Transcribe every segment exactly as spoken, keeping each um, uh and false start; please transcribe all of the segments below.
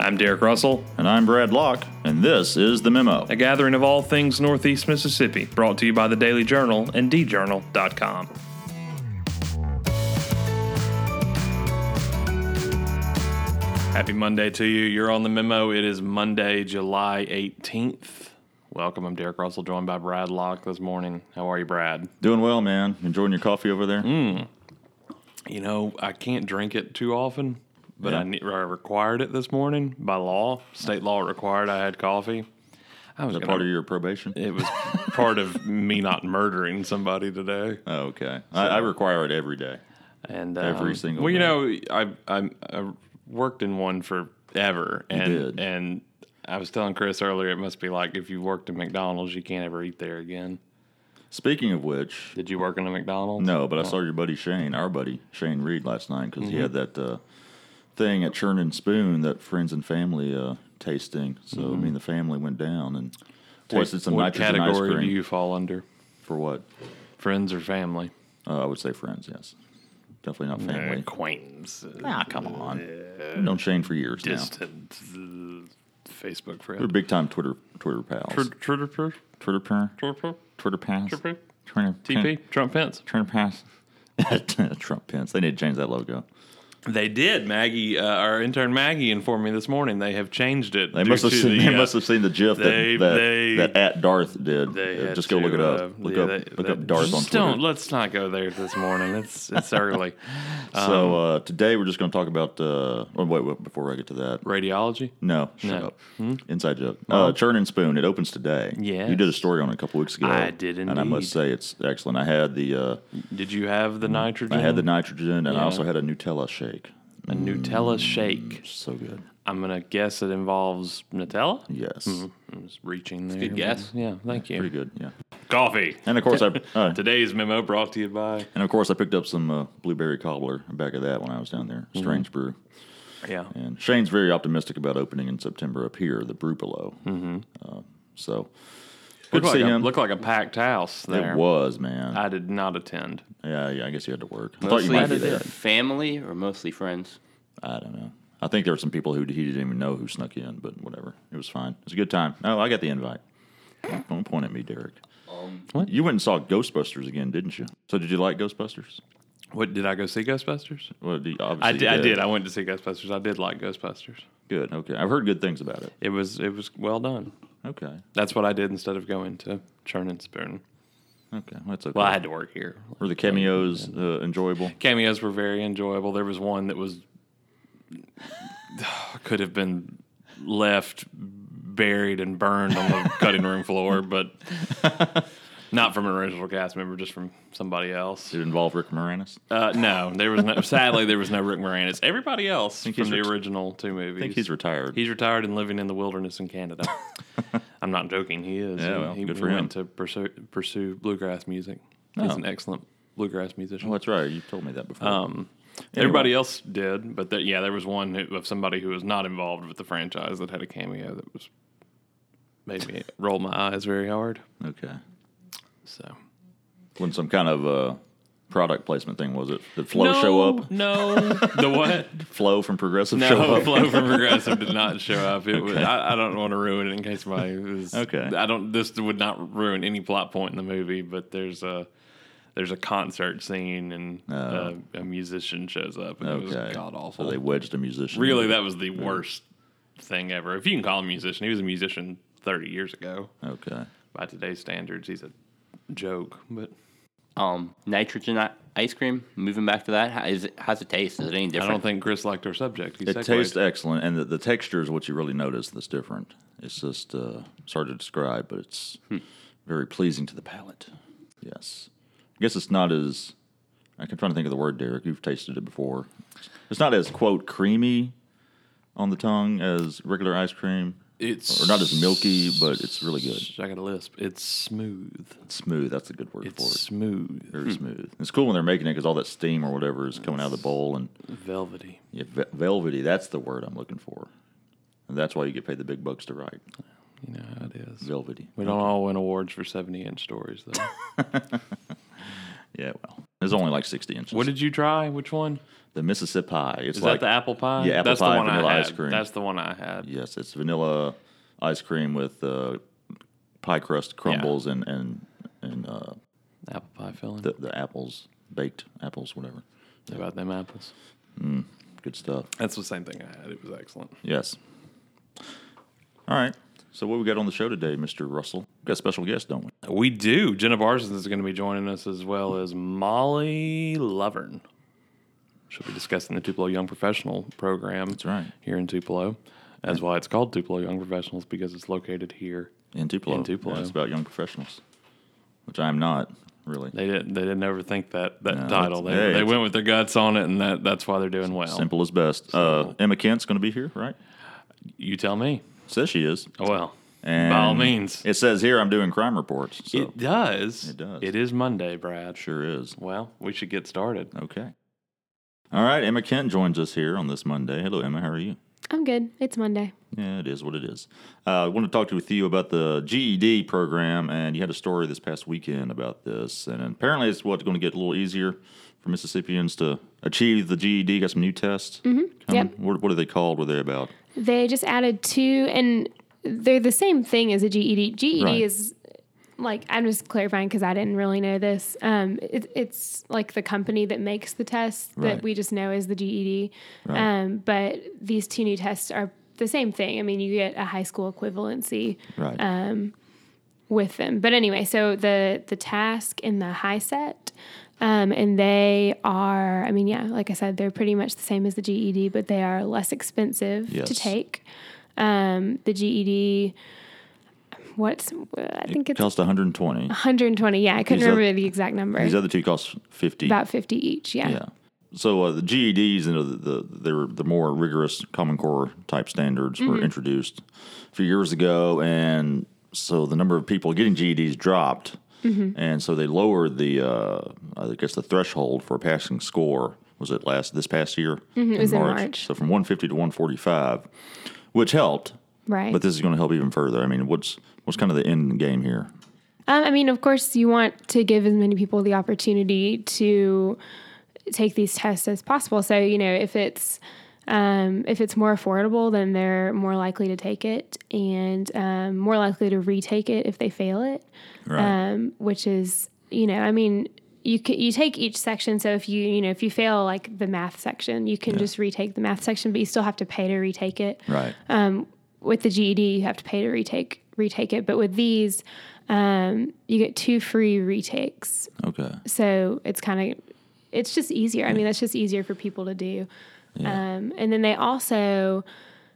I'm Derek Russell. And I'm Brad Locke, and this is The Memo. A gathering of all things Northeast Mississippi, brought to you by the Daily Journal and d journal dot com. Happy Monday to you. You're on The Memo. It is Monday, July eighteenth. Welcome. I'm Derek Russell, joined by Brad Locke this morning. How are you, Brad? Doing well, man. Enjoying your coffee over there? Mm. You know, I can't drink it too often, but Yeah. I, ne- I required it this morning by law. State law required I had coffee. I was Is that gonna, part of your probation? It was part of me not murdering somebody today. Oh, okay. I, I require it every day. And um, Every single well, you day. know, I, I I worked in one forever, and did. and I was telling Chris earlier, it must be like if you worked at McDonald's, you can't ever eat there again. Speaking of which, Did you work in a McDonald's? no, but I saw your buddy Shane, our buddy Shane Reed, last night because he had that uh, thing at Churn and Spoon, that friends and family uh, tasting. So I mean, the family went down and tasted some what nitrogen ice category cream. do you fall under? For what? Friends or family? Uh, I would say friends. Yes, definitely not family. Acquaintance. Ah, come on. We've known Shane for years now. Distant uh, Facebook We're friend. big time Twitter Twitter pals. Twitter, Twitter, Twitter pair. Twitter, Twitter pass. Twitter, Twitter T P, Trump Pence. Twitter pass. Trump Pence. They need to change that logo. They did. Maggie, uh, our intern Maggie, informed me this morning they have changed it. They due must have to seen. the, They uh, must have seen the GIF they- that that, they- that at Darth did. They Uh, had just go look it to, up. uh, Look yeah, up. they- look they- up Darth on just Twitter. Don't. Let's not go there this morning. It's it's early. So uh, today we're just going to talk about. Uh, oh, wait, wait, before I get to that, Radiology. no, shut No. up. Inside joke. Uh, Churn and Spoon. It opens today. Yes. You did a story on it a couple weeks ago. I did and I must indeed. say it's excellent. I had the uh, Did you have the nitrogen? I had the nitrogen, and I Yeah. also had a Nutella shake. a Nutella shake. So good. I'm gonna guess it involves Nutella. Yes. I was reaching there. good guess. Yeah, thank you. Pretty good. Yeah. Coffee. And of course I. Uh, Today's memo brought to you by. And of course, I picked up some uh, blueberry cobbler back of that when I was down there. Strange brew. Yeah. And Shane's very optimistic about opening in September up here, the brew below. Mm-hmm. Uh, so good Looked to see like, a, him. looked like a packed house there. It was, man. I did not attend. yeah, yeah. I guess you had to work. I thought you Mostly might be there. family or mostly friends? I don't know. I think there were some people who he didn't even know who snuck in, but whatever. It was fine. It was a good time. Oh, I got the invite. Don't point at me, Derek. Um, What? You went and saw Ghostbusters again, didn't you? So did you like Ghostbusters? What did I go see Ghostbusters? Well, do you- I obviously did, you I did. I went to see Ghostbusters. I did like Ghostbusters. Good. Okay. I've heard good things about it. It was it was well done. Okay. That's what I did instead of going to Churn and Spoon. Okay. Well, that's okay. Well, I had to work here. Were the cameos uh, enjoyable? Cameos were very enjoyable. There was one that was could have been left buried and burned on the cutting room floor, but not from an original cast member, just from somebody else. Did it involve Rick Moranis? Uh, no, there was no. Sadly, there was no Rick Moranis. Everybody else from he's the ret- original two movies. I think he's retired. He's retired and living in the wilderness in Canada. I'm not joking. He is. Yeah, He- well, he, good he for him. went to pursue, pursue bluegrass music. He's Oh. an excellent bluegrass musician. Oh, that's right. You told me that before. Um, Everybody else did, but there, yeah, there was one who, of somebody who was not involved with the franchise that had a cameo that was made me roll my eyes very hard. Okay. So Wasn't some kind of uh, product placement thing, was it? Did Flo show up? No, the what? Flo from Progressive show No, up? Flo from Progressive did not show up. It was, I, I don't want to ruin it in case my was, Okay. I don't. This would not ruin any plot point in the movie, but there's a there's a concert scene and uh, a musician shows up and it Okay. was god awful. So they wedged a musician. Really, that was the worst thing ever. If you can call him a musician, he was a musician thirty years ago. Okay. By today's standards, he's a joke. But Um, nitrogen i- ice cream. Moving back to that, how is it? How's it taste? Is it any I different? don't think Chris liked our subject. He It segued. tastes excellent, and the, the texture is what you really notice that's different. It's just uh, it's hard to describe, but it's very pleasing to the palate. Yes. I guess it's not as... I'm trying to think of the word, Derek. You've tasted it before. It's not as, quote, creamy on the tongue as regular ice cream. It's Or not as milky, but it's really good. I got a lisp. It's smooth. It's smooth. That's a good word It's for it. smooth, Very smooth. It's cool when they're making it because all that steam or whatever is coming out of the bowl. And velvety. yeah, ve- velvety, that's the word I'm looking for. And that's why you get paid the big bucks to write. You know how it is. Velvety. We don't all win awards for seventy-inch stories, though. Yeah, well. It's only like sixty inches. What did you try? Which one? The Mississippi Pie. It's Is like that the apple pie? Yeah, apple That's pie the one vanilla I had. ice cream. That's the one I had. Yes, it's vanilla ice cream with uh, pie crust crumbles and and and uh, Apple pie filling. the the apples, baked apples, whatever. How about them apples? Good stuff. That's the same thing I had. It was excellent. Yes. All right. So what we got on the show today, Mister Russell? We got a special guest, don't we? We do. Jenna Barsons is going to be joining us, as well as Molly Lovern. She'll be discussing the Tupelo Young Professional program. That's right. Here in Tupelo. That's why it's called Tupelo Young Professionals, because it's located here. In Tupelo. In Tupelo. Yeah, it's about young professionals, which I am not, really. They didn't. They didn't overthink that that No, title. it's- They, hey, they it's- went with their guts on it, and that that's why they're doing well. Simple as best. Uh, Emma Kent's going to be here, right? You tell me. Says she is. Oh, well, And by all means, It says here I'm doing crime reports. So it does. It does. It is Monday, Brad. sure is. Well, we should get started. Okay. All right. Emma Kent joins us here on this Monday. Hello, Emma. How are you? I'm good. It's Monday. Yeah, it is what it is. Uh, I want to talk to with you about the G E D program, and you had a story this past weekend about this, and apparently it's what's going to get a little easier for Mississippians to achieve the G E D. Got some new tests. Mm-hmm. Yep. What, what are they called? What are they about? They just added two, and they're the same thing as a G E D. G E D Right. is like, I'm just clarifying because I didn't really know this. Um, it, it's like the company that makes the test that Right. we just know as the G E D. Right. Um, but these two new tests are the same thing. I mean, you get a high school equivalency Right. with them. But anyway, so the the task and the high set, um, and they are, I mean, yeah, like I said, they're pretty much the same as the G E D, but they are less expensive Yes. to take. Um, the G E D, what's, I think it it's costs one hundred twenty. one hundred twenty. Yeah, I couldn't These are- remember the exact number. These other two cost fifty. About fifty each. Yeah. Yeah. So uh, the G E Ds, you know, the, the they were the more rigorous Common Core type standards were Mm-hmm. introduced a few years ago, and so the number of people getting G E Ds dropped, Mm-hmm. and so they lowered the uh, I guess the threshold for a passing score. Was it last this past year? Mm-hmm. It was in March. So from one fifty to one forty-five, which helped. Right. But this is going to help even further. I mean, what's what's kind of the end game here? Um, I mean, of course, you want to give as many people the opportunity to take these tests as possible. So, you know, if it's um, if it's more affordable, then they're more likely to take it and um, more likely to retake it if they fail it. Right. Um, which is, you know, I mean, you can, you take each section. So if you you know if you fail like the math section, you can just retake the math section, but you still have to pay to retake it. Right. Um, with the G E D, you have to pay to retake retake it, but with these, um, you get two free retakes. Okay. So it's kind of, it's just easier. I mean, that's just easier for people to do. Yeah. Um, and then they also,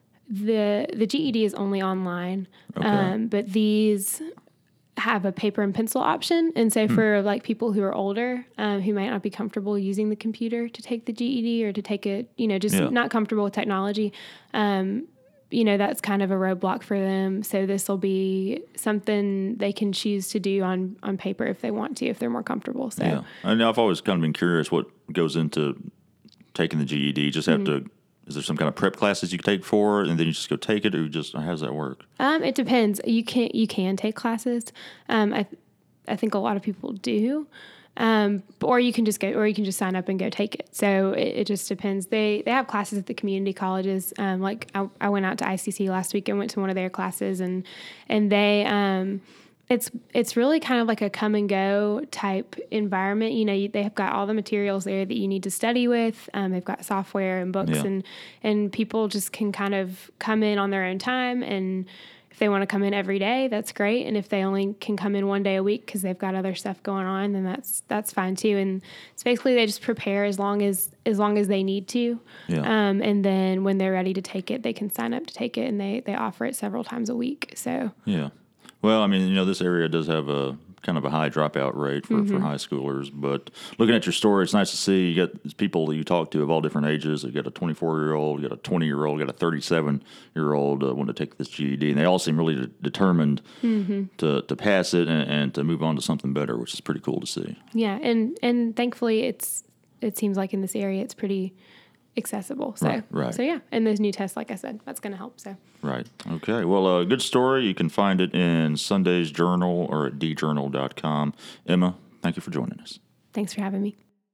the the G E D is only online, Okay. um, but these have a paper and pencil option. And so for like people who are older, um, who might not be comfortable using the computer to take the G E D or to take it, you know, just Yeah. not comfortable with technology, um, you know, that's kind of a roadblock for them. So this will be something they can choose to do on, on paper if they want to, if they're more comfortable. So Yeah, I know I've always kind of been curious what goes into taking the G E D. You just have Mm-hmm. to. Is there some kind of prep classes you can take for it, and then you just go take it, or you just or how does that work? Um, it depends. You can you can take classes. Um, I I think a lot of people do, um, or you can just go, or you can just sign up and go take it. So it, it just depends. They they have classes at the community colleges. Um, like I, I went out to I C C last week and went to one of their classes, and and they um, it's it's really kind of like a come and go type environment. You know, you, they have got all the materials there that you need to study with. Um, they've got software and books, Yeah. and and people just can kind of come in on their own time. And if they want to come in every day, that's great. And if they only can come in one day a week because they've got other stuff going on, then that's that's fine too. And it's basically they just prepare as long as as long as they need to. Yeah. Um, and then when they're ready to take it, they can sign up to take it, and they they offer it several times a week. So. Yeah. Well, I mean, you know, this area does have a kind of a high dropout rate for, Mm-hmm. for high schoolers. But looking at your story, it's nice to see you got people that you talk to of all different ages. You got a twenty-four year old, you got a twenty year old, you got a thirty-seven year old uh, wanting to take this G E D, and they all seem really de- determined Mm-hmm. to to pass it and, and to move on to something better, which is pretty cool to see. Yeah, and and thankfully it's it seems like in this area it's pretty accessible. So Right, right. so yeah, and those new tests, like I said, that's going to help. So Right. Okay. Well, a uh, good story. You can find it in Sunday's Journal or at d journal dot com. Emma, thank you for joining us. thanks for having me.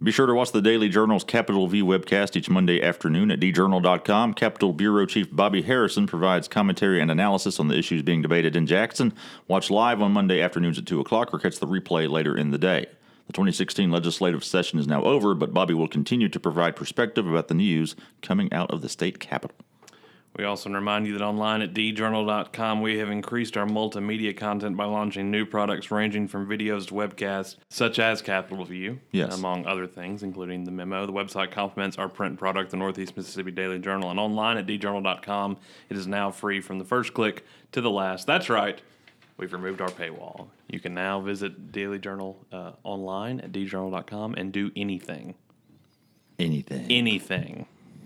Be sure to watch the Daily Journal's Capitol View webcast each Monday afternoon at d journal dot com. Capitol Bureau Chief Bobby Harrison provides commentary and analysis on the issues being debated in Jackson. Watch live on Monday afternoons at two o'clock or catch the replay later in the day. The twenty sixteen legislative session is now over, but Bobby will continue to provide perspective about the news coming out of the state capitol. We also remind you that online at d journal dot com we have increased our multimedia content by launching new products ranging from videos to webcasts, such as Capitol View, Yes. among other things, including the memo. The website complements our print product, the Northeast Mississippi Daily Journal, and online at d journal dot com it is now free from the first click to the last. That's right, we've removed our paywall. You can now visit Daily Journal uh, online at d journal dot com and do anything. Anything. Anything.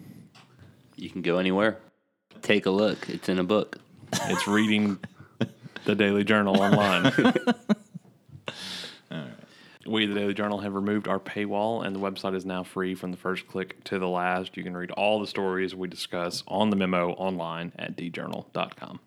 You can go anywhere. Take a look. It's in a book. It's reading the Daily Journal online. All right. We, the Daily Journal, have removed our paywall, and the website is now free from the first click to the last. You can read all the stories we discuss on the memo online at d journal dot com.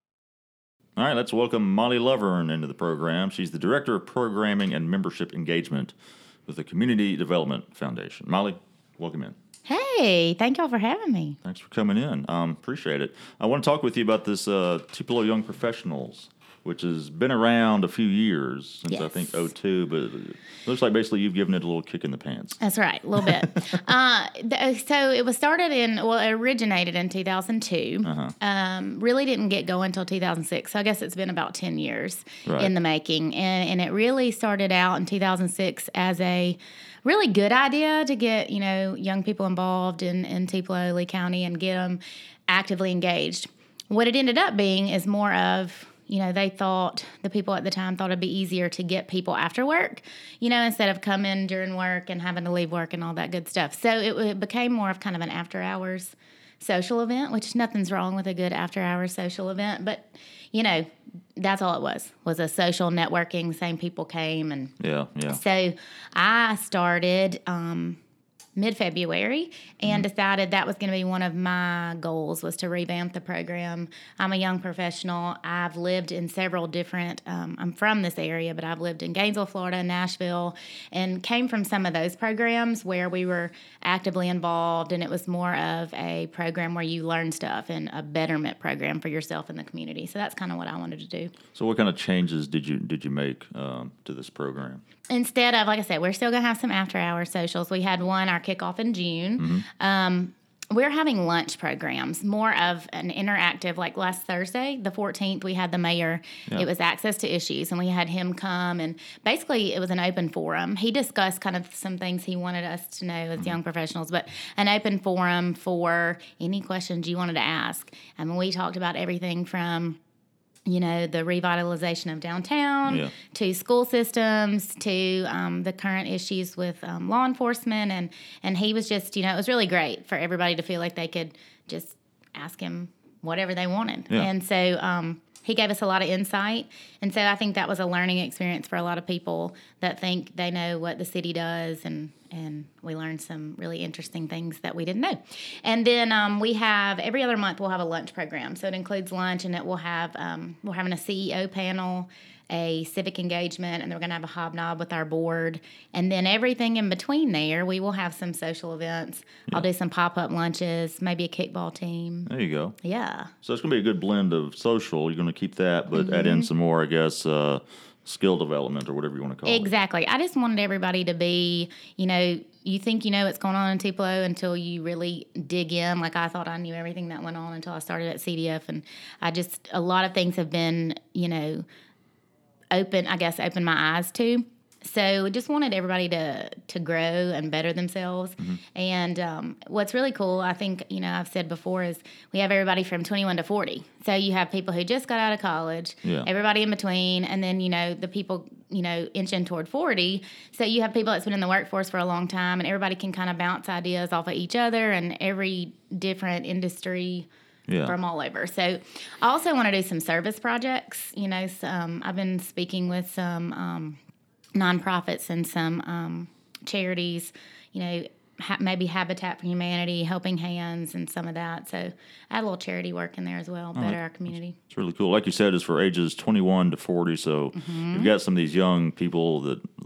All right, let's welcome Molly Lovern into the program. She's the Director of Programming and Membership Engagement with the Community Development Foundation. Molly, welcome in. Hey, thank y'all for having me. Thanks for coming in. Um, appreciate it. I want to talk with you about this uh, Tupelo Young Professionals, which has been around a few years, since I Yes. think oh two, but it looks like basically you've given it a little kick in the pants. That's right, a little bit. uh, th- so it was started in, well, it originated in two thousand two. Uh-huh. Um, really didn't get going until two thousand six. So I guess it's been about ten years Right. in the making. And, and it really started out in two thousand six as a really good idea to get, you know, young people involved in, in Tupelo, Lee County, and get them actively engaged. What it ended up being is more of, you know, they thought, the people at the time thought it'd be easier to get people after work, you know, instead of coming during work and having to leave work and all that good stuff. So it, it became more of kind of an after hours social event, which nothing's wrong with a good after hours social event. But, you know, that's all it was, was a social networking. Same people came. And Yeah, yeah. so I started um, mid-February and decided that was going to be one of my goals, was to revamp the program. I'm a young professional. I've lived in several different, um, I'm from this area, but I've lived in Gainesville, Florida, Nashville, and came from some of those programs where we were actively involved, and it was more of a program where you learn stuff and a betterment program for yourself and the community. So that's kind of what I wanted to do. So what kind of changes did you did you make um, to this program? Instead of, like I said, we're still going to have some after-hour socials. We had one, our kickoff in June. Mm-hmm. Um, we're having lunch programs, more of an interactive, like last Thursday, the fourteenth, we had the mayor. Yeah. It was Access to Issues, and we had him come, and basically it was an open forum. He discussed kind of some things he wanted us to know as Mm-hmm. young professionals, but an open forum for any questions you wanted to ask. I mean, we talked about everything from, you know, the revitalization of downtown, Yeah. to school systems, to um, the current issues with um, law enforcement. And, and he was just, you know, it was really great for everybody to feel like they could just ask him whatever they wanted. Yeah. And so um, he gave us a lot of insight. And so I think that was a learning experience for a lot of people that think they know what the city does, and and we learned some really interesting things that we didn't know. And then um, we have, every other month we'll have a lunch program. So it includes lunch, and it will have, um, we're having a C E O panel, a civic engagement, and then we're going to have a hobnob with our board. And then everything in between there, we will have some social events. I'll do some pop-up lunches, maybe a kickball team. There you go. Yeah. So it's going to be a good blend of social. You're going to keep that, but add Mm-hmm. in some more, I guess, uh, skill development or whatever you want to call it. Exactly. I just wanted everybody to be, you know, you think you know what's going on in Tupelo until you really dig in. Like I thought I knew everything that went on until I started at C D F. And I just, a lot of things have been, you know, open, I guess, open my eyes to. So just wanted everybody to to grow and better themselves. Mm-hmm. And um, what's really cool, I think, you know, I've said before, is we have everybody from twenty-one to forty. So you have people who just got out of college, Yeah. everybody in between, and then, you know, the people, you know, inching toward forty. So you have people that's been in the workforce for a long time, and everybody can kind of bounce ideas off of each other, and every different industry Yeah. from all over. So I also want to do some service projects. You know, some, I've been speaking with some um, nonprofits and some um, charities, you know, ha- maybe Habitat for Humanity, Helping Hands, and some of that. So I had a little charity work in there as well, better our community. It's really cool. Like you said, it's for ages twenty-one to forty. So Mm-hmm. you've got some of these young people that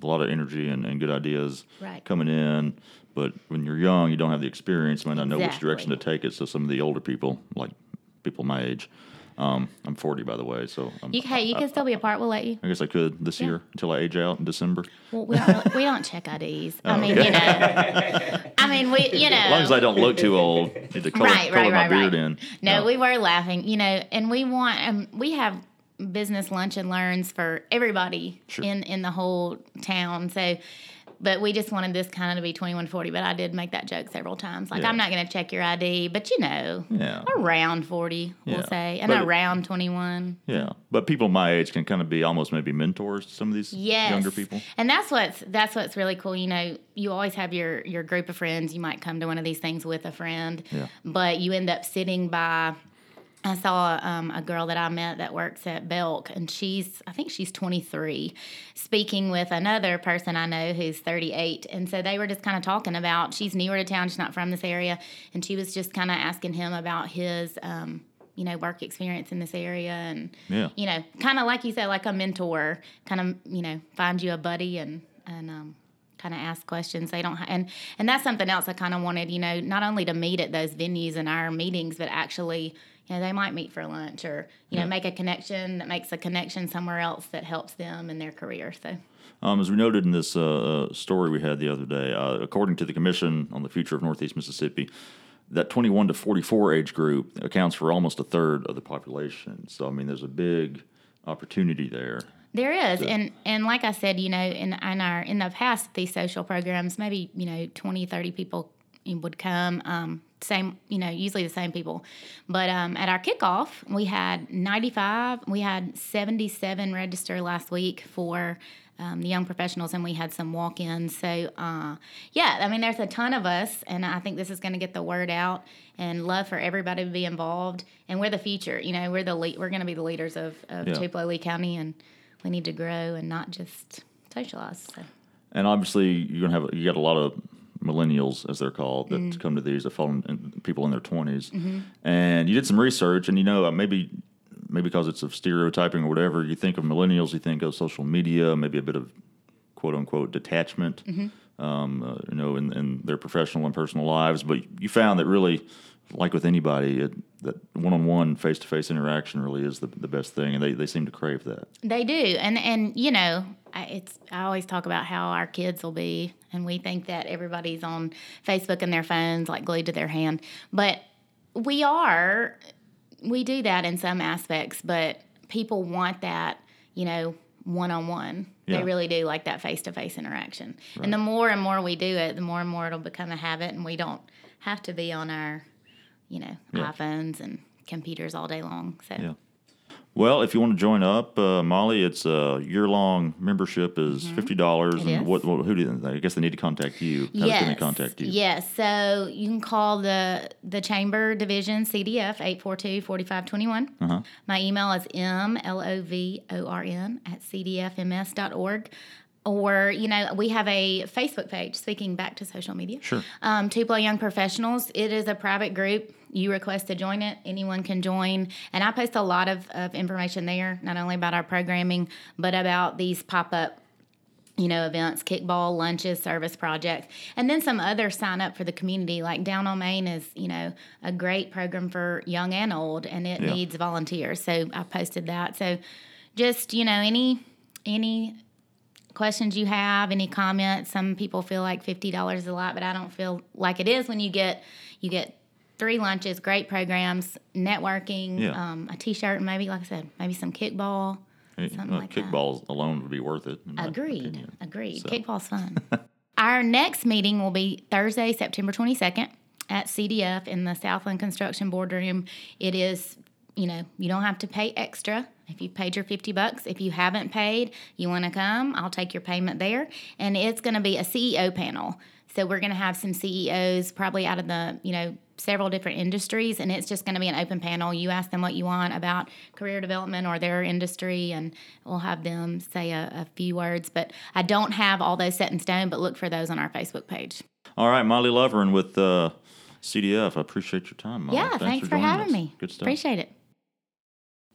a lot of energy and, and good ideas Right. coming in. But when you're young, you don't have the experience, might not know which Exactly. direction to take it. So some of the older people, like people my age, um, I'm forty, by the way, so I'm, You, hey, you can still be a part. We'll let you. I guess I could this year until I age out in December. Well, we don't, really, we don't check I Ds. I mean, okay. you know. I mean, we, you know. As long as I don't look too old, need to color, right, color right, my right, beard right. in. No, we were laughing, you know, and we want, um, we have business lunch and learns for everybody Sure. in, in the whole town. So, but we just wanted this kind of to be twenty-one forty, but I did make that joke several times. Like, Yeah. I'm not going to check your I D, but you know, Yeah. around forty, we'll Yeah. say, and But- around twenty-one. Yeah, but people my age can kind of be almost maybe mentors to some of these Yes. younger people. And that's what's that's what's really cool. You know, you always have your your group of friends. You might come to one of these things with a friend, Yeah. but you end up sitting by. I saw um, a girl that I met that works at Belk, and she's I think she's twenty-three, speaking with another person I know who's thirty-eight, and so they were just kind of talking about. She's newer to town. She's not from this area, and she was just kind of asking him about his. Um, you know, work experience in this area and, Yeah. you know, kind of like you said, like a mentor, kind of, you know, find you a buddy and, and, um, kind of ask questions. They don't, ha- and, and that's something else I kind of wanted, you know, not only to meet at those venues and our meetings, but actually, you know, they might meet for lunch or, you know, Yeah. make a connection that makes a connection somewhere else that helps them in their career. So, Um, as we noted in this uh, uh, story we had the other day, uh, according to the Commission on the Future of Northeast Mississippi, that twenty-one to forty-four age group accounts for almost a third of the population. So, I mean, there's a big opportunity there. there is, and and like I said, you know, in in our in the past these social programs, maybe you know twenty, thirty people would come. Um, same, you know, usually the same people. But um, at our kickoff, we had ninety-five. We had seventy-seven register last week for um, the young professionals, and we had some walk-ins. So, uh, yeah, I mean, there's a ton of us, and I think this is going to get the word out. And love for everybody to be involved. And we're the future. You know, we're the le- we're going to be the leaders of, of Yeah. Tupelo, Lee County, and we need to grow and not just socialize. So. And obviously, you're gonna have you got a lot of millennials, as they're called, that Mm. come to these that fall in, in people in their twenties. Mm-hmm. And you did some research, and you know uh, maybe maybe because it's of stereotyping or whatever, you think of millennials, you think of social media, maybe a bit of quote unquote detachment, Mm-hmm. um, uh, you know, in, in their professional and personal lives. But you found that really, like with anybody, it, that one-on-one, face-to-face interaction really is the, the best thing, and they, they seem to crave that. They do, and and you know, I, it's I always talk about how our kids will be, and we think that everybody's on Facebook and their phones like glued to their hand, but we are, we do that in some aspects, but people want that, you know, one on one. Yeah. They really do like that face to face interaction, and the more and more we do it, the more and more it'll become a habit, and we don't have to be on our, you know, Yeah. iPhones and computers all day long. So. Yeah. Well, if you want to join up, uh, Molly, it's a year-long membership is fifty dollars. Mm-hmm. It and is. what, what? Who do they, I guess they need to contact you. How yes. can they contact you? Yes. So you can call the the Chamber Division C D F eight four two, four five two one. Uh-huh. My email is m l o v o r n at c d f m s dot org. Or, you know, we have a Facebook page, speaking back to social media. Sure. Um, Tupelo Young Professionals. It is a private group. You request to join it, anyone can join. And I post a lot of, of information there, not only about our programming, but about these pop-up, you know, events, kickball, lunches, service projects, and then some other sign up for the community. Like Down on Main is, you know, a great program for young and old, and it Yeah. needs volunteers. So I posted that. So just, you know, any any questions you have, any comments. Some people feel like fifty dollars is a lot, but I don't feel like it is when you get you get three lunches, great programs, networking, Yeah. um, a T-shirt, and maybe, like I said, maybe some kickball. Hey, Something uh, like that. kickballs alone would be worth it. in my Agreed. opinion. Agreed. So. Kickball's fun. Our next meeting will be Thursday, September twenty-second at C D F in the Southland Construction Boardroom. It is, you know, you don't have to pay extra if you've paid your fifty bucks. If you haven't paid, you want to come, I'll take your payment there. And it's going to be a C E O panel. So we're going to have some C E Os probably out of the, you know, several different industries, and it's just going to be an open panel. You ask them what you want about career development or their industry, and we'll have them say a, a few words. But I don't have all those set in stone, but look for those on our Facebook page. All right, Molly Loveren with uh, C D F. I appreciate your time, Molly. Yeah, thanks, for, joining having us. me. Good stuff. Appreciate it.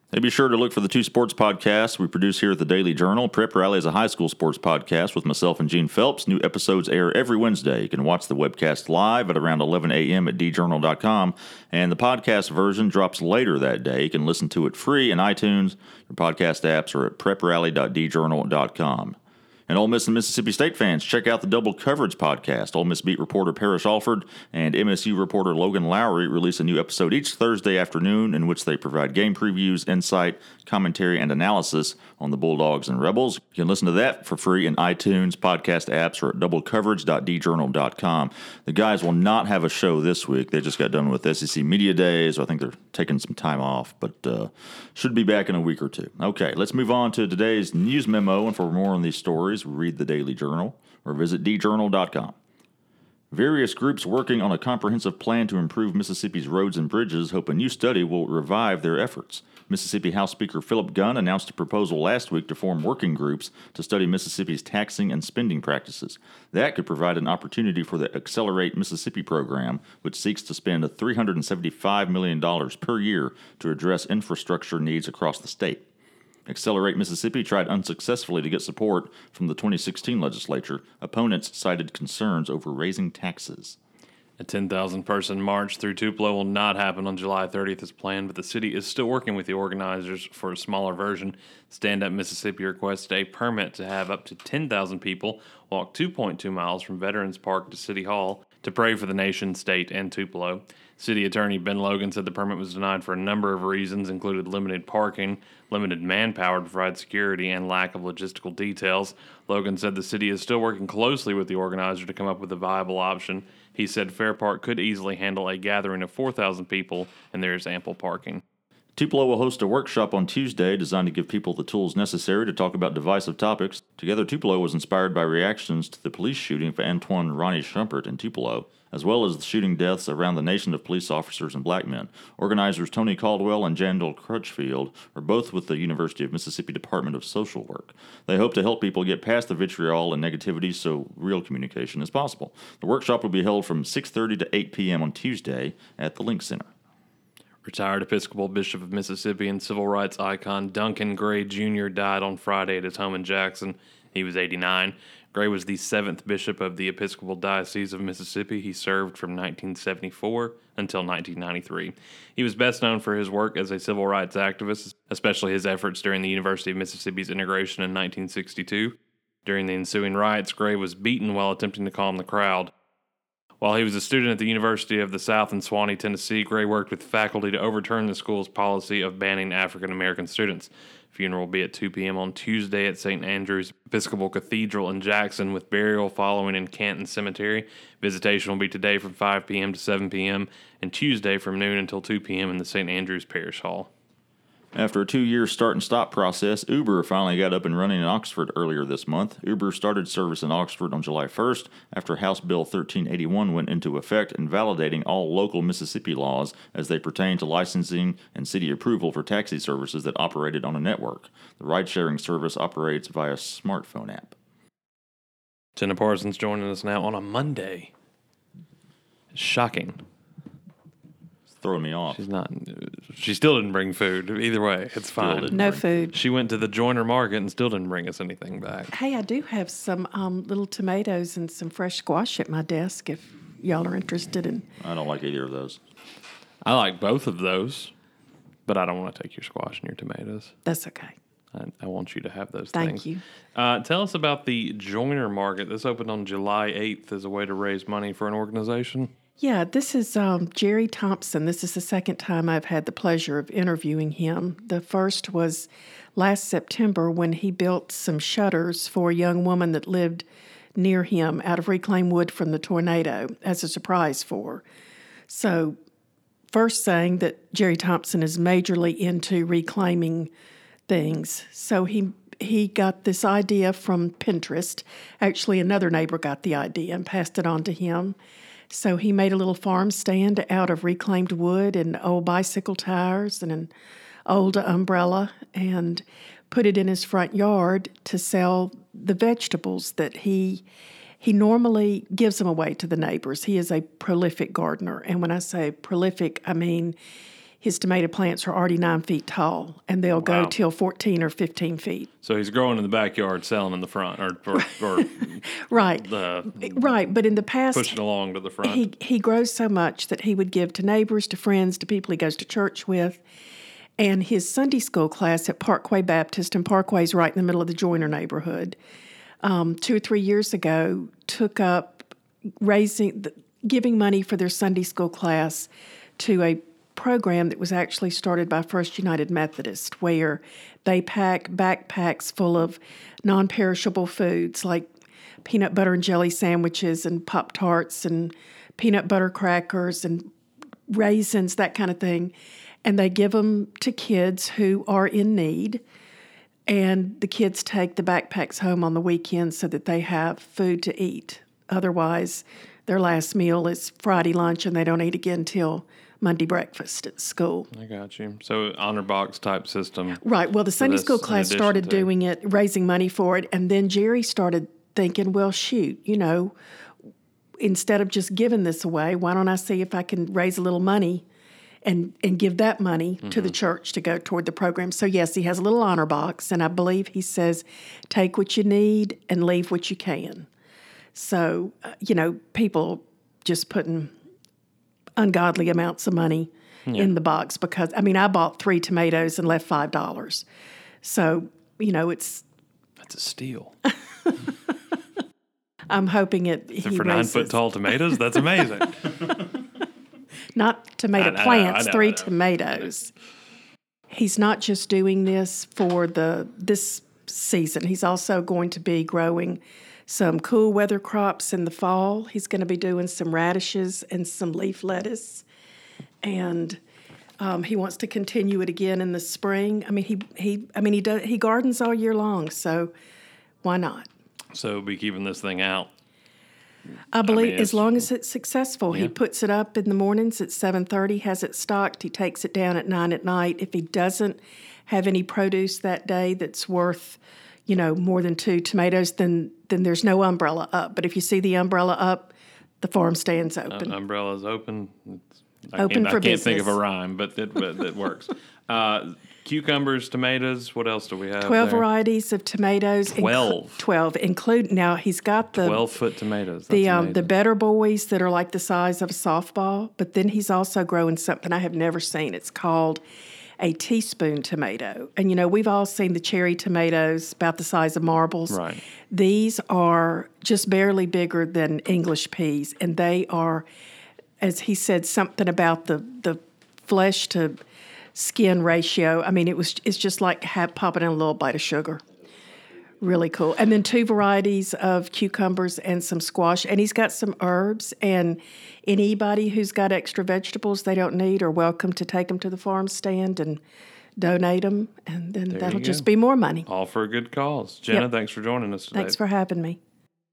Hey, be sure to look for the two sports podcasts we produce here at the Daily Journal. Prep Rally is a high school sports podcast with myself and Gene Phelps. New episodes air every Wednesday. You can watch the webcast live at around eleven a.m. at d journal dot com, and the podcast version drops later that day. You can listen to it free in iTunes, your podcast apps, or at prep rally dot d journal dot com. And Ole Miss and Mississippi State fans, check out the Double Coverage podcast. Ole Miss beat reporter Parrish Alford and M S U reporter Logan Lowry release a new episode each Thursday afternoon in which they provide game previews, insight, commentary, and analysis on the Bulldogs and Rebels. You can listen to that for free in iTunes, podcast apps, or at double coverage dot d journal dot com. The guys will not have a show this week. They just got done with S E C Media Days, so I think they're taking some time off, but uh, should be back in a week or two. Okay, let's move on to today's news memo, and for more on these stories, read the Daily Journal or visit d journal dot com. Various groups working on a comprehensive plan to improve Mississippi's roads and bridges hope a new study will revive their efforts. Mississippi House Speaker Philip Gunn announced a proposal last week to form working groups to study Mississippi's taxing and spending practices. That could provide an opportunity for the Accelerate Mississippi program, which seeks to spend three hundred seventy-five million dollars per year to address infrastructure needs across the state. Accelerate Mississippi tried unsuccessfully to get support from the twenty sixteen legislature. Opponents cited concerns over raising taxes. A ten thousand person march through Tupelo will not happen on July thirtieth as planned, but the city is still working with the organizers for a smaller version. Stand Up Mississippi requested a permit to have up to ten thousand people walk two point two miles from Veterans Park to City Hall to pray for the nation, state, and Tupelo. City Attorney Ben Logan said the permit was denied for a number of reasons, included limited parking, limited manpower to provide security, and lack of logistical details. Logan said the city is still working closely with the organizer to come up with a viable option. He said Fair Park could easily handle a gathering of four thousand people, and there is ample parking. Tupelo will host a workshop on Tuesday designed to give people the tools necessary to talk about divisive topics. Together, Tupelo was inspired by reactions to the police shooting of Antoine Ronnie Shumpert in Tupelo, as well as the shooting deaths around the nation of police officers and black men. Organizers Tony Caldwell and Jandal Crutchfield are both with the University of Mississippi Department of Social Work. They hope to help people get past the vitriol and negativity so real communication is possible. The workshop will be held from six thirty to eight p.m. on Tuesday at the Link Center. Retired Episcopal Bishop of Mississippi and civil rights icon Duncan Gray Junior died on Friday at his home in Jackson. He was eighty-nine. Gray was the seventh bishop of the Episcopal Diocese of Mississippi. He served from nineteen seventy-four until nineteen ninety-three. He was best known for his work as a civil rights activist, especially his efforts during the University of Mississippi's integration in nineteen sixty-two. During the ensuing riots, Gray was beaten while attempting to calm the crowd. While he was a student at the University of the South in Swanee, Tennessee, Gray worked with faculty to overturn the school's policy of banning African American students. Funeral will be at two p.m. on Tuesday at Saint Andrew's Episcopal Cathedral in Jackson, with burial following in Canton Cemetery. Visitation will be today from five p.m. to seven p.m. and Tuesday from noon until two p.m. in the Saint Andrew's Parish Hall. After a two-year start and stop process, Uber finally got up and running in Oxford earlier this month. Uber started service in Oxford on July first after House Bill thirteen eighty-one went into effect, invalidating all local Mississippi laws as they pertain to licensing and city approval for taxi services that operated on a network. The ride-sharing service operates via smartphone app. Jenna Parsons joining us now on a Monday. Shocking. Throwing me off. She's not. She still didn't bring food. Either way, it's fine. didn't. No food. She went to the Joyner Market and still didn't bring us anything back. Hey, I do have some um, little tomatoes and some fresh squash at my desk if y'all are interested in. I don't like either of those. I like both of those, but I don't want to take your squash and your tomatoes. That's okay. I, I want you to have those Thank things. you. Uh, tell us about the Joyner Market. This opened on July eighth as a way to raise money for an organization. Yeah, this is um, Jerry Thompson. This is the second time I've had the pleasure of interviewing him. The first was last September when he built some shutters for a young woman that lived near him out of reclaimed wood from the tornado as a surprise for her. So first saying that Jerry Thompson is majorly into reclaiming things. So he he got this idea from Pinterest. Actually, another neighbor got the idea and passed it on to him. So he made a little farm stand out of reclaimed wood and old bicycle tires and an old umbrella and put it in his front yard to sell the vegetables that he he normally gives them away to the neighbors. He is a prolific gardener. And when I say prolific, I mean his tomato plants are already nine feet tall, and they'll go Wow. till fourteen or fifteen feet. So he's growing in the backyard, selling in the front, or or, or Right, uh, right. But in the past, pushing along to the front. he he grows so much that he would give to neighbors, to friends, to people he goes to church with. And his Sunday school class at Parkway Baptist, and Parkway's right in the middle of the Joyner neighborhood, um, two or three years ago, took up raising, giving money for their Sunday school class to a program that was actually started by First United Methodist, where they pack backpacks full of non-perishable foods like peanut butter and jelly sandwiches and Pop-Tarts and peanut butter crackers and raisins, that kind of thing. And they give them to kids who are in need. And the kids take the backpacks home on the weekends so that they have food to eat. Otherwise, their last meal is Friday lunch, and they don't eat again till Monday breakfast at school. I got you. So honor box type system. Right. Well, the Sunday this school in class addition started to- doing it, raising money for it, and then Jerry started thinking, well, shoot, you know, instead of just giving this away, why don't I see if I can raise a little money and and give that money Mm-hmm. to the church to go toward the program. So, yes, he has a little honor box, and I believe he says, take what you need and leave what you can. So, uh, you know, people just putting ungodly amounts of money in the box because, I mean, I bought three tomatoes and left five dollars. So, you know, it's, That's a steal. I'm hoping it, he For nine raises, foot tall tomatoes, that's amazing. not tomato I know, I plants, know, three I know. tomatoes. He's not just doing this for the this season. He's also going to be growing some cool weather crops in the fall. He's going to be doing some radishes and some leaf lettuce, and um, he wants to continue it again in the spring. I mean, he he I mean he does he gardens all year long, so why not? So be keeping this thing out. I believe mean, as it's- long as it's successful. He Yeah. puts it up in the mornings at seven thirty, has it stocked. He takes it down at nine at night. If he doesn't have any produce that day that's worth, you know, more than two tomatoes, then then there's no umbrella up. But if you see the umbrella up, the farm stands open. Uh, umbrellas open. It's, I Open can't, for I can't think of a business. rhyme, but it, but it works. Uh, cucumbers, tomatoes. What else do we have? Twelve there? varieties of tomatoes. inclu- Twelve? Twelve, include now he's got the Twelve foot tomatoes. That's the um, the amazing. better boys that are like the size of a softball, but then he's also growing something I have never seen. It's called a teaspoon tomato. And you know, we've all seen the cherry tomatoes about the size of marbles. Right. These are just barely bigger than English peas, and they are, as he said, something about the the flesh to skin ratio. I mean, it was it's just like have, popping in a little bite of sugar. Really cool. And then two varieties of cucumbers and some squash. And he's got some herbs. And anybody who's got extra vegetables they don't need are welcome to take them to the farm stand and donate them. And then that'll you just go. be more money. All for a good cause. Jenna, Yep. thanks for joining us today. Thanks for having me.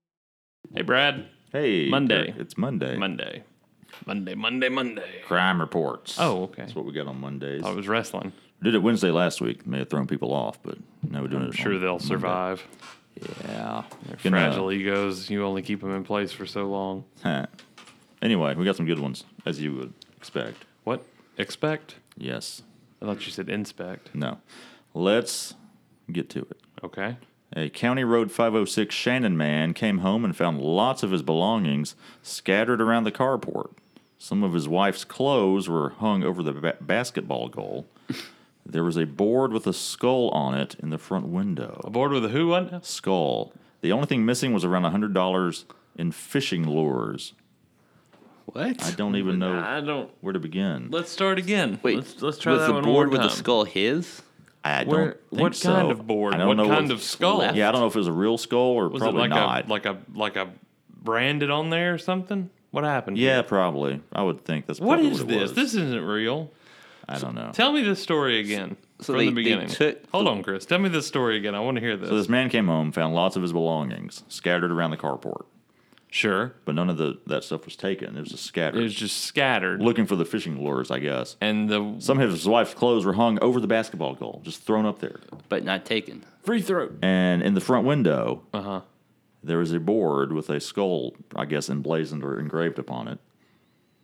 Hey, Brad. Hey, Monday. It's Monday. Monday. Monday, Monday, Monday. Crime reports. Oh, okay. That's what we got on Mondays. I was wrestling. We did it Wednesday last week. May have thrown people off, but now we're doing I'm it. sure on they'll Monday. survive. Yeah. They're Can, uh, fragile egos. You only keep them in place for so long. huh. Anyway, we got some good ones, as you would expect. What? Expect? Yes. I thought you said inspect. No. Let's get to it. Okay. A County Road five oh six Shannon man came home and found lots of his belongings scattered around the carport. Some of his wife's clothes were hung over the ba- basketball goal. There was a board with a skull on it in the front window. Aboard with a who one? Skull. The only thing missing was around one hundred dollars in fishing lures. What? I don't even know I don't. where to begin. Let's start again. Wait, let's, let's try was that the one board more with time. the skull his? I don't Where, think what so. kind of board? I don't What know kind what- of skull? left. Yeah, I don't know if it was a real skull or Was probably it like not. a like a like a branded on there or something? What happened? yeah, here? probably. I would think that's What probably is what it this? was. This isn't real. I don't know. Tell me this story again So from they- the they beginning. took Hold the- on, Chris. Tell me this story again. I want to hear this. So this man came home, found lots of his belongings scattered around the carport, Sure. but none of the that stuff was taken. It was just scattered. It was just scattered. Looking for the fishing lures, I guess. And the Some of his wife's clothes were hung over the basketball goal, just thrown up there. But not taken. free throw. And in the front window, Uh huh. there was a board with a skull, I guess, emblazoned or engraved upon it.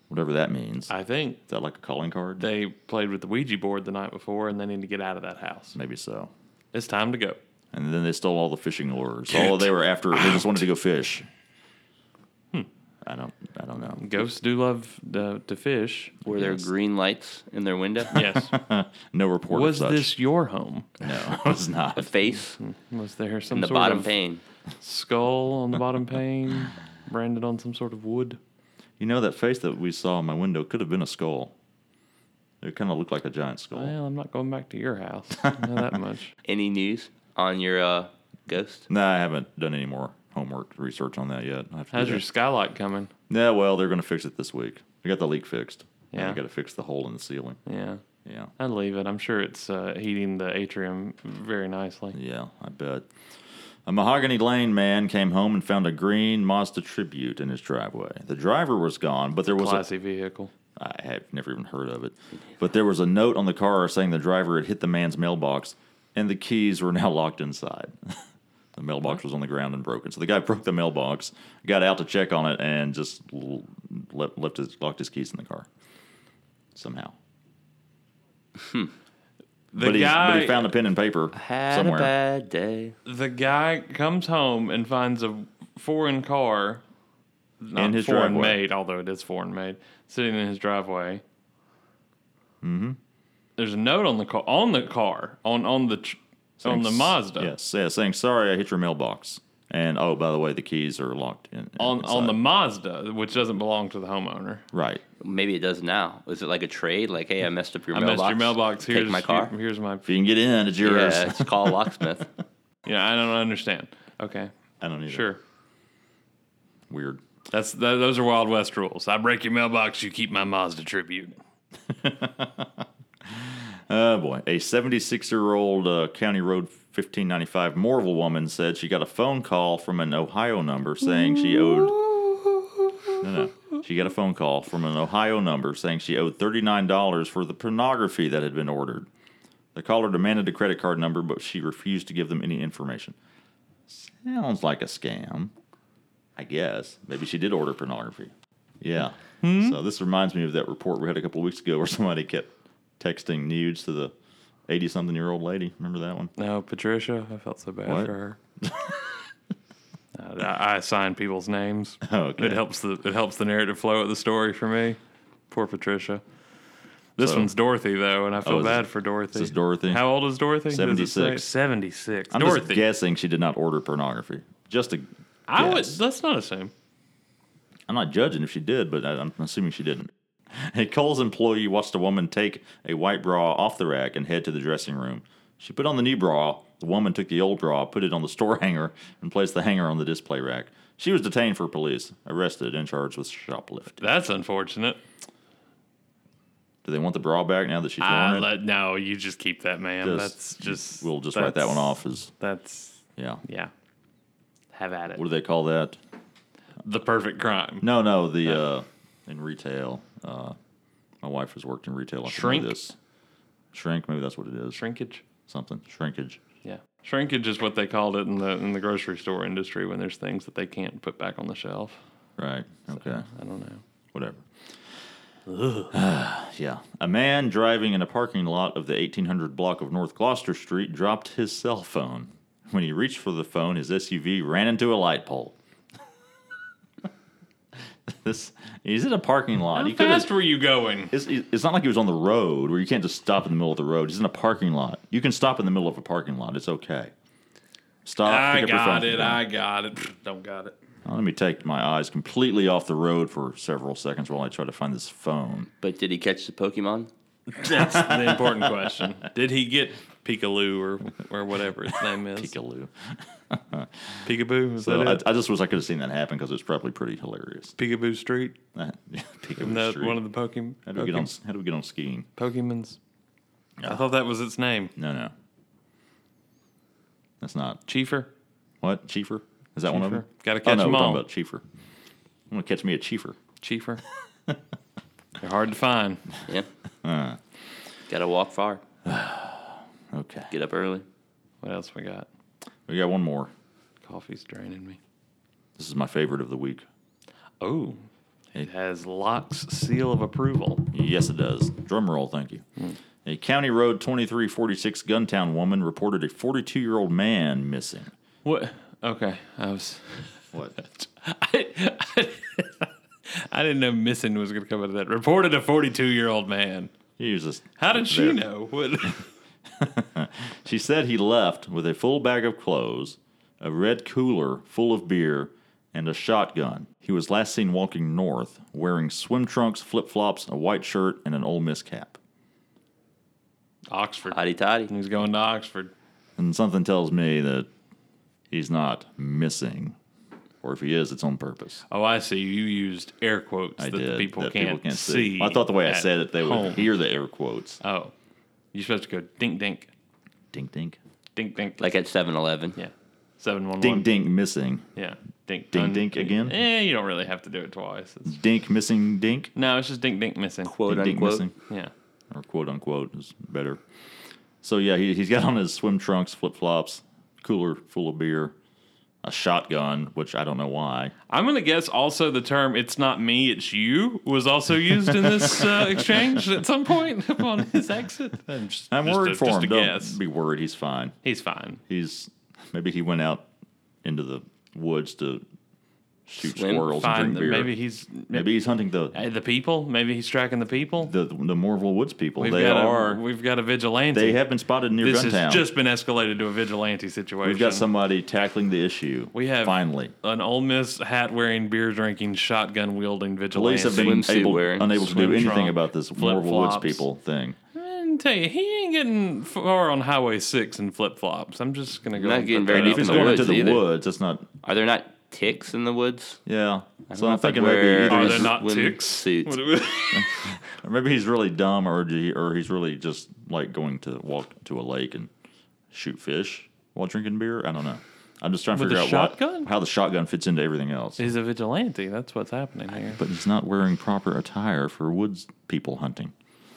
whatever that means. I think Is that like a calling card? they played with the Ouija board the night before, and they need to get out of that house. Maybe so. It's time to go. And then they stole all the fishing lures. All they were after, they just wanted to go fish. Hmm. I don't. I don't know. Ghosts do love uh, to fish. Were there Yes. green lights in their window? Yes. No report Was of such. this your home? No, it was not. A face Was there some in the sort bottom of pane. skull on the bottom pane, branded on some sort of wood? You know, that face that we saw in my window could have been a skull. It kind of looked like a giant skull. Well, I'm not going back to your house. I know that much. Any news on your uh, ghost? No, I haven't done any more homework research on that yet. I have to do How's your that. skylight coming? Yeah, well, they're going to fix it this week. We got the leak fixed. Yeah. I got to fix the hole in the ceiling. Yeah. Yeah. I'd leave it. I'm sure it's uh, heating the atrium very nicely. Yeah, I bet. A Mahogany Lane man came home and found a green Mazda Tribute in his driveway. The driver was gone, but there was a, Classy vehicle. I have never even heard of it. But there was a note on the car saying the driver had hit the man's mailbox and the keys were now locked inside. The mailbox was on the ground and broken. So the guy broke the mailbox, got out to check on it, and just l- left, left his, locked his keys in the car. Somehow. The But, he's, guy, but he found a pen and paper Had somewhere. a bad day. the guy comes home and finds a foreign car, not In his foreign driveway. made, although it is foreign made, sitting in his driveway. Mm-hmm. There's a note on the car, on the car, on on the tr- on the Saying- Mazda, Yes, yeah, saying, sorry, I hit your mailbox. And, oh, by the way, the keys are locked in. on on the inside." Mazda, which doesn't belong to the homeowner. Right. Maybe it does now. Is it like a trade? Like, hey, I messed up your I mailbox. messed your mailbox. Take Here's my car. here- here's my. If you can get in, it's yours. Yeah, it's call a locksmith. Yeah, I don't understand. Okay, I don't either. sure. Weird. That's that, those are Wild West rules. I break your mailbox, you keep my Mazda Tribute. Oh, boy. A seventy-six-year-old uh, County Road fifteen ninety-five Morville woman said she got a phone call from an Ohio number saying she owed... No, no. She got a phone call from an Ohio number saying she owed thirty-nine dollars for the pornography that had been ordered. The caller demanded a credit card number, but she refused to give them any information. Sounds like a scam. I guess. Maybe she did order pornography. Yeah. So this reminds me of that report we had a couple of weeks ago where somebody kept texting nudes to the eighty-something-year-old lady. Remember that one? No, Patricia, I felt so bad What? for her. Uh, I I assign people's names. Oh, okay. It helps the it helps the narrative flow of the story for me. Poor Patricia. This So- one's Dorothy though, and I feel Oh, is bad this- for Dorothy. this is Dorothy? How old is Dorothy? Does it say? seventy-six. Seventy-six. I'm Dorothy. just guessing she did not order pornography. Just a I would. guess. Let's not assume. I'm not judging if she did, but I- I'm assuming she didn't. A Kohl's employee watched a woman take a white bra off the rack and head to the dressing room. She put on the new bra. The woman took the old bra, put it on the store hanger, and placed the hanger on the display rack. She was detained for police, arrested, and charged with shoplifting. That's unfortunate. Do they want the bra back now that she's I worn it? let, no, you just keep that, man. Just- that's just. We'll just write that one that's- off as, That's yeah. yeah. Have at it. What do they call that? The perfect crime. No, no, the, uh, in retail. Uh, my wife has worked in retail. I should know Shrink? this. Shrink, maybe that's what it is. Shrinkage. Something. Shrinkage. Yeah, shrinkage is what they called it in the in the grocery store industry when there's things that they can't put back on the shelf. Right. Okay. I don't know. Whatever. Yeah. A man driving in a parking lot of the eighteen hundred block of North Gloucester Street dropped his cell phone. When he reached for the phone, his S U V ran into a light pole. This he's in a parking lot. How He could've- fast were you going? It's, it's not like he was on the road where you can't just stop in the middle of the road. He's in a parking lot. You can stop in the middle of a parking lot. It's okay. Stop. I pick up your phone, got put it. down. I got it. Don't got it. Now, let me take my eyes completely off the road for several seconds while I try to find this phone. But did he catch the Pokemon? That's the important question. Did he get Peekaloo or or whatever its name is? Peekaloo. Peekaboo. Is So that I, it? I just wish I could have seen that happen because it's probably pretty hilarious. Peekaboo Street. Uh, yeah, Isn't Peekaboo that Street. one of the Pokemon? How do we get on? How do we get on skiing? Pokemons. I thought that was its name. No, no, that's not. Chiefer. What Chiefer? Is that one of Chiefer. them? Gotta Oh catch no, 'em we're all. talking about Chiefer. I'm gonna catch me a Chiefer. Chiefer. They're hard to find. Yeah. Uh, Got to walk far. okay, Get up early. What else we got? we got one more. Coffee's draining me. This is my favorite of the week. Oh, It has Locke's seal of approval. Yes, it does. Drum roll, thank you. A County Road twenty-three forty-six Guntown woman reported a forty-two-year-old man missing. What? Okay, I was. What? I, I, I didn't know missing was going to come out of that. Reported a forty-two-year-old man. He was just How did she there. know? What? She said he left with a full bag of clothes, a red cooler full of beer, and a shotgun. He was last seen walking north, wearing swim trunks, flip-flops, a white shirt, and an Ole Miss cap. Oxford. Hotty toddy. He's going to Oxford. And something tells me that he's not missing. Or if he is, it's on purpose. Oh, I see. You used air quotes I that did. the people, that can't, people can't see. see. I thought the way I at said it, they home. would hear the air quotes. Oh, you're supposed to go dink dink, Dink, dink. dink dink. Like at seven eleven. yeah, seven one one. Dink, dink, missing. Yeah, dink Dink, un- dink again? Eh, you don't really have to do it twice. It's, Dink, missing, dink. no, it's just dink dink missing. Quote Dink, dink, unquote. missing. Yeah. Or quote unquote is better. So yeah, he, he's got on his swim trunks, flip flops, cooler full of beer, a shotgun, which I don't know why. I'm gonna guess also the term "it's not me, it's you" was also used in this uh, exchange at some point upon his exit. I'm, just, I'm just worried a, for just him. A Don't guess. be worried. He's fine. He's fine. He's maybe he went out into the woods to shoot Swim. squirrels Fine. and drink beer. Maybe he's Maybe he's hunting the uh, the people. Maybe he's tracking the people. the the Morville Woods people. We've they got are. A, we've got a vigilante. They have been spotted near This Guntown. has just been escalated to a vigilante situation. We've got somebody tackling the issue. We have finally. an Ole Miss hat wearing, beer drinking, shotgun wielding vigilante. Police have been Swimsuit able, wearing. unable to do Swim anything trunk, about this Morville Woods flip-flops. people thing. I can tell you, he ain't getting far on Highway six in flip flops. I'm just gonna go. Not and getting put very that deep If out he's in there. the going woods into the either. woods, that's not. Are there not ticks in the woods? Yeah. So know I'm if I'd thinking wear- maybe either Are he's, there not swim ticks? suits. or maybe he's really dumb, or he, or he's really just like going to walk to a lake and shoot fish while drinking beer. I don't know. I'm just trying to With figure a out what, shotgun? how the shotgun fits into everything else. He's a vigilante. That's what's happening here. But he's not wearing proper attire for woods people hunting.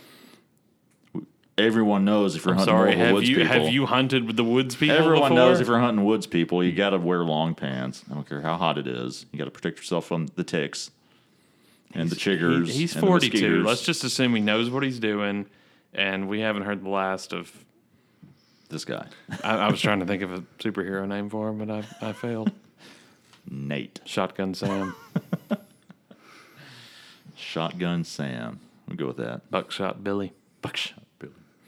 Everyone knows if you're hunting Sorry, Morville have woods you people. have you hunted with the woods people? Everyone before? knows if you're hunting woods people, you got to wear long pants. I don't care how hot it is. You got to protect yourself from the ticks and the chiggers. He- he's and the forty-two. mosquitoes. Let's just assume he knows what he's doing, and we haven't heard the last of. This guy, I, I was trying to think of a superhero name for him, but I I failed. Nate. Shotgun Sam, Shotgun Sam. We'll go with that. Buckshot Billy. Buckshot Billy.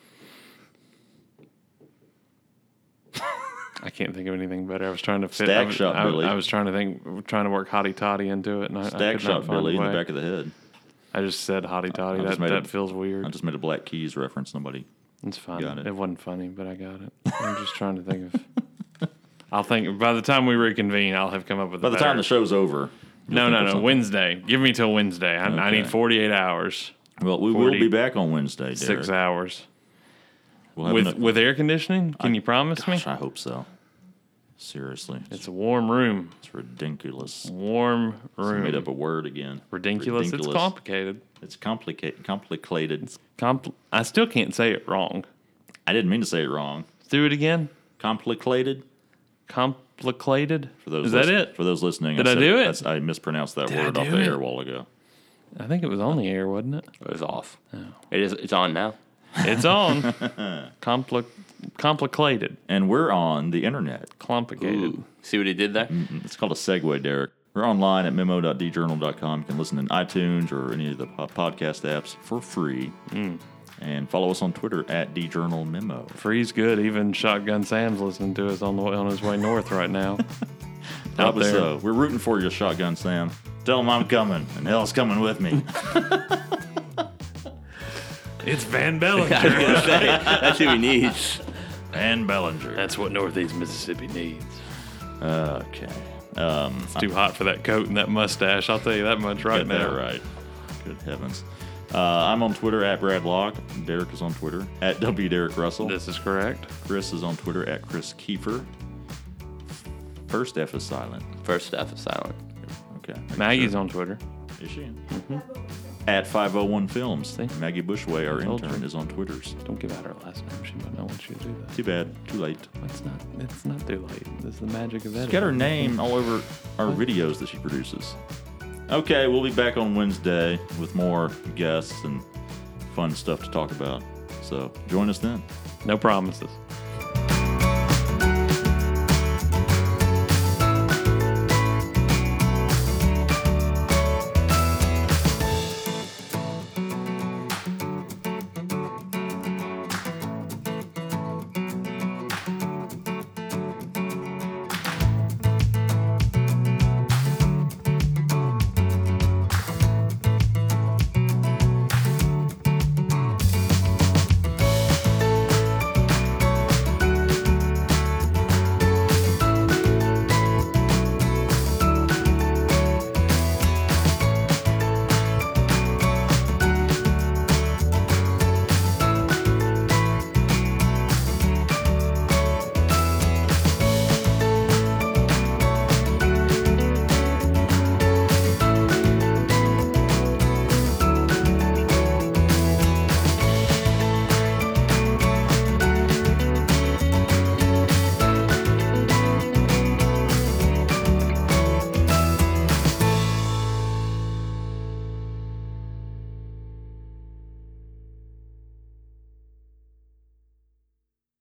I can't think of anything better. I was trying to fit. Stack I was, shot I, Billy. I was trying to think, trying to work Hottie Toddy into it, and I, I Stack could not shot find Billy a in the way. back of the head. I just said Hottie Toddy. I That just made that a- feels weird. I just made a Black Keys reference. Nobody. It's fine. got it. It wasn't funny, but I got it. I'm just trying to think of. I'll think by the time we reconvene, I'll have come up with. By a the better, time the show's over. you'll No, think no, of no. something. Wednesday. Give me till Wednesday. I, I Okay. need forty-eight hours. Well, we forty, will be back on Wednesday, Derek. Six hours. We'll have With enough- with air conditioning? Can you promise Gosh, me? I hope so. Seriously, it's, It's a warm room. it's ridiculous. Warm I room. made up a word again. Ridiculous. It's complicated. It's complicated. Complicated. Compl- I still can't say it wrong. I didn't mean to say it wrong. Do it again. Complicated. Complicated. For those Is that lis- it? For those listening, Did I said- do it? that's- I mispronounced that Did I word off do the it? air a while ago. I think it was on the air, wasn't it? It was off. Oh. It is. It's on now. It's on. Compli- complicated. And we're on the internet. Complicated. Ooh. See what he did there? It's called a segue, Derek. We're online at memo dot d journal dot com. You can listen in iTunes or any of the po- podcast apps for free. Mm. And follow us on Twitter at djournalmemo. Free's good. Even Shotgun Sam's listening to us on the way, on his way north right now. Out Probably there. so. We're rooting for you, Shotgun Sam. Tell him I'm coming, and hell's coming with me. It's Van Bellinger. That's who he needs. And Bellinger. That's what Northeast Mississippi needs. Okay. Um, It's too hot for that coat and that mustache. I'll tell you that much right Get that now. right. Good heavens. Uh, I'm on Twitter at Brad Locke. Derek is on Twitter at W Derek Russell. This is correct. Chris is on Twitter at Chris Kiefer. First F is silent. First F is silent. Okay. Maggie's on Twitter. Is she? At five oh one Films. See? Maggie Bushway, our Told intern, you. is on Twitters. Don't give out her last name. She might not want you to do that. Too bad. Too late. It's not. It's not too late. This is the magic of editing. She's got her name all over our videos that she produces. Okay, we'll be back on Wednesday with more guests and fun stuff to talk about. So join us then. No promises.